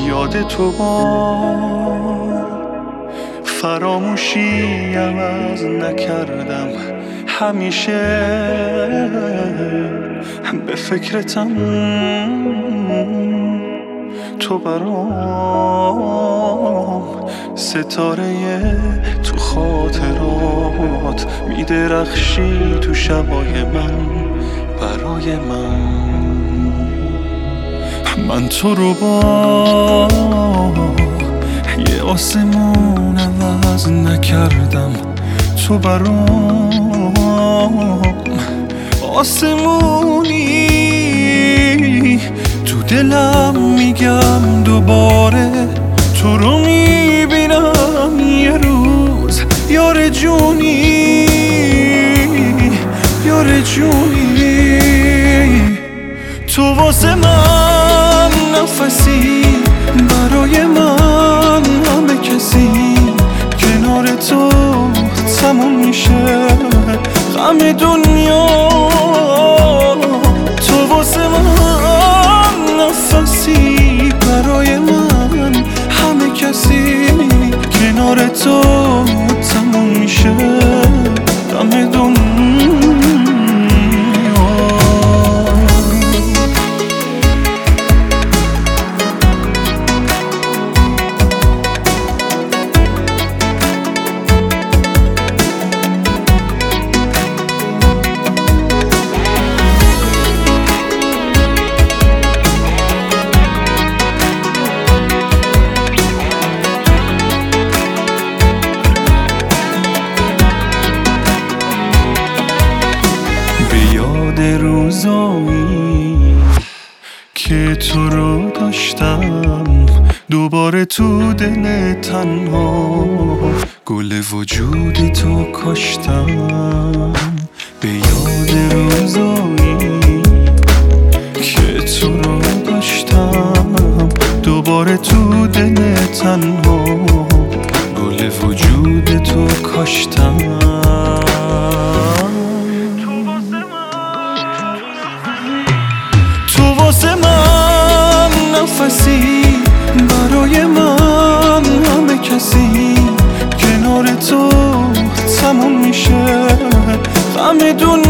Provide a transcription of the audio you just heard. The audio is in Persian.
یاد تو با فراموشی عوض نکردم، همیشه به فکرتم، تو برام ستاره تو خاطرات میدرخشی تو شبای من برای من تو رو با یه آسمون عوض نکردم، تو برام آسمونی، تو دلم میگم دوباره تو رو میبینم یه روز، یار جونی یار جونی، تو واسه من نفسی، برای من همه کسی، کنار تو تموم میشه غم دنیا، تو واسه من نفسی، برای من همه کسی، کنار تو تموم میشه غم دنیا. روزایی که تو رو داشتم، دوباره تو دل تنها گل وجودی تو کاشتم، به یاد روزایی که تو رو داشتم، دوباره تو دل تنها گل وجود تو کاشتم، واسه من نفسی، برای من همه کسی، کنار تو تموم میشه غم دنیا.